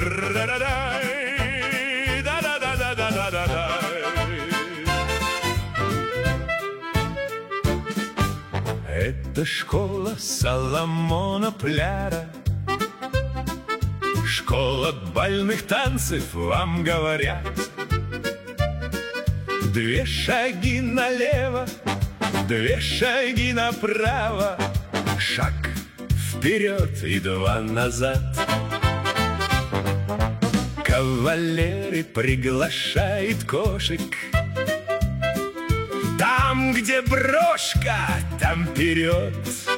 Это школа Соломона Пляра, школа бальных танцев, вам говорят. 2 шаги налево, 2 шаги направо, шаг вперед и 2 назад. Кавалеры приглашает кошек. Там, где брошка, там вперед.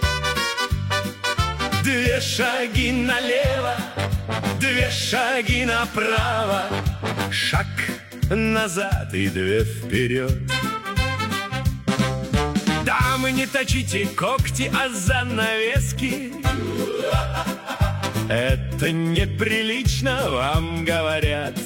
2 шаги налево, 2 шаги направо, шаг назад и 2 вперед. Дамы, не точите когти, а занавески. Это неприлично, вам говорят.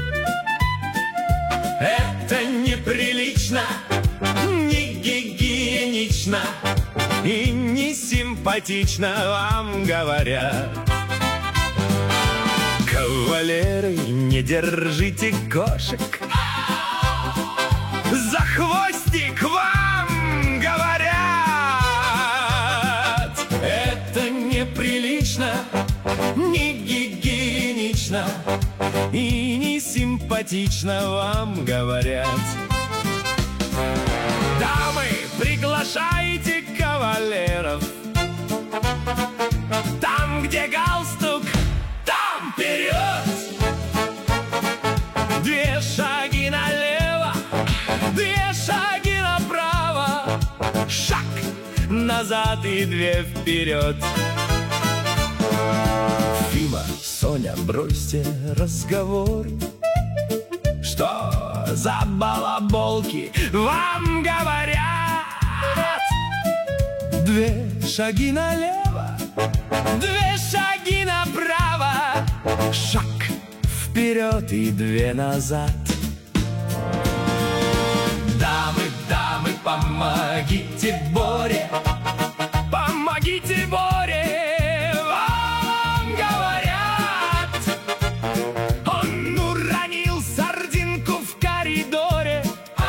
Это неприлично, не гигиенично и не симпатично, вам говорят. Кавалеры, не держите кошек. За хвостик вам говорят. Это неприлично, не гигиенично и не симпатично, вам говорят. Дамы, приглашайте кавалеров. Там, где галстук, там вперед. 2 шаги налево, 2 шаги направо, шаг назад и 2 вперед. Фима, Соня, бросьте разговор. Что за балаболки вам говорят? 2 шаги налево, 2 шаги направо, шаг вперед и 2 назад. Дамы, дамы, помогите Боре, помогите Боре, вам говорят. Он уронил сардинку в коридоре.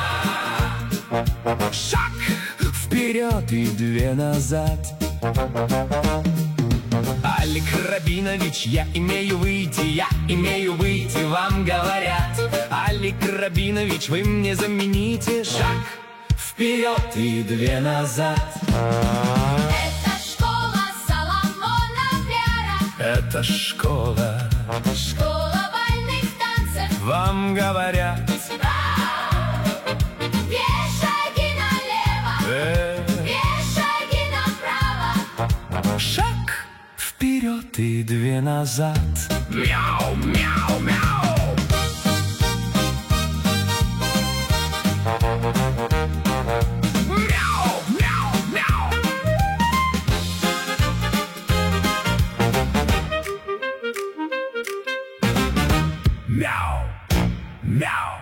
Шаг вперед и 2 назад. Алик Рабинович, я имею выйти, вам говорят. Алик Рабинович, вы мне замените. Шаг вперед и 2 назад. Это школа Соломона Пляра, Это школа бальных танцев, вам говорят. 2 шаги налево, 2 шаги направо, Шаг вперед и 2 назад. Мяу, мяу, мяу. Мяу, мяу, мяу. Мяу, мяу.